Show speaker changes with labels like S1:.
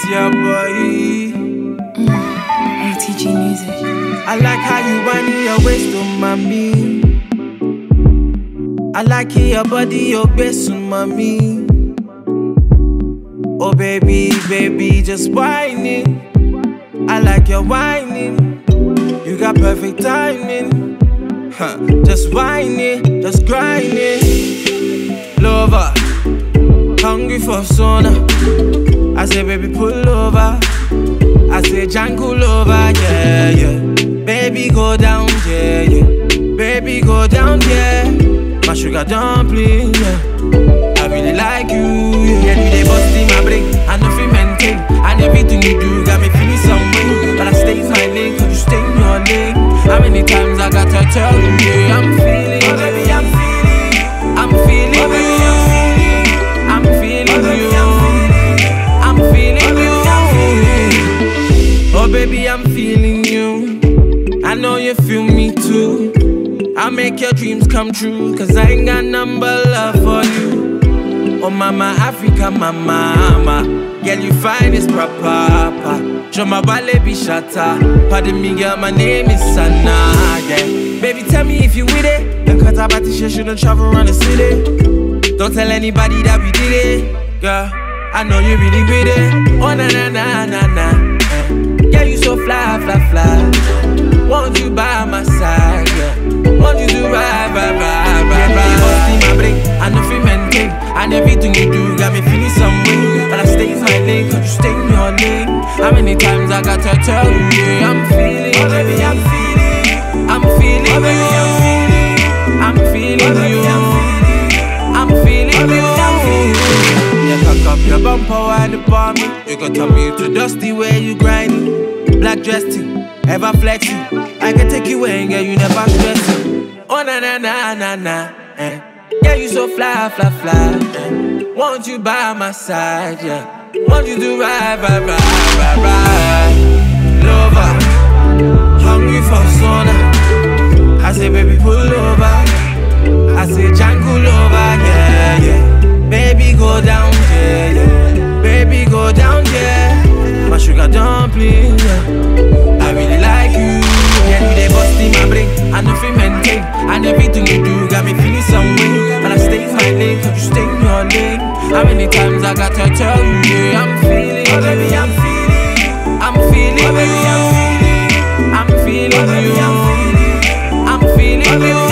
S1: your boy.
S2: ATG Music.
S1: I like how you whine your waist on mommy. I like your body, your best on mommy. Oh baby, baby, just whining. I like your whining. You got perfect timing. Just whining, just grinding. Lover, hungry for sauna. I say baby pull over. I say Django lover, yeah, yeah. Baby go down, yeah, yeah. Baby go down, yeah. My sugar dumpling, yeah. I really like you, yeah. Yeah, you dey bust in my brain, I know fi maintain. And everything you do got me feeling some way. But I stay in my lane, cause you stay in your lane. How many times I gotta tell you, yeah, I'm feeling you. Baby, I'm feeling you. I'm feeling you. I'm feeling you. I'm feeling you. Oh baby, I'm feeling you. I know you feel me too. I'll make your dreams come true, cause I ain't got number love for you. Oh mama, Africa, mama. Girl, you find this proper. Show my ballet be shatta. Pardon me, girl, my name is Sana, yeah. Baby, tell me if you with it. The cut about this shit shouldn't travel around the city. Don't tell anybody that we did it. Girl, I know you really with it. Oh na na na na na. Yeah, you so fly. Want you by my side, yeah. Want you to ride. Yeah, bust in my brain, I know fi maintain. And everything you do got me feeling some way. But I stay in my lane, cause you stay in your lane. How many times I gotta tell you, yeah, I'm feeling you. Baby, I'm feeling you. I'm feeling you. I'm feeling you. I'm feeling you. Yeah, cock up your bumper while you bomb me. You gon' tell me to dusty where you grinding. Black dressing, ever flexing. I can take you away, girl, you never stressing. Oh na na na na na, eh. Yeah, you so fly, eh. Want you by my side, yeah. Want you to ride. Lover, hungry for sauna. I say baby pull over. I say Django lover, yeah, yeah. Baby go down, yeah, yeah. Baby go down, yeah. My sugar dumpling, yeah. I really like you, yeah. You dey bust in my brain, I know fi maintain. And everything you do got me feeling some way. But I stay in my lane, cause you stay in your lane. How many times I gotta tell you, yeah, I'm feeling you. Baby, I'm feeling you. I'm feeling you. I'm feeling you. I'm feeling you.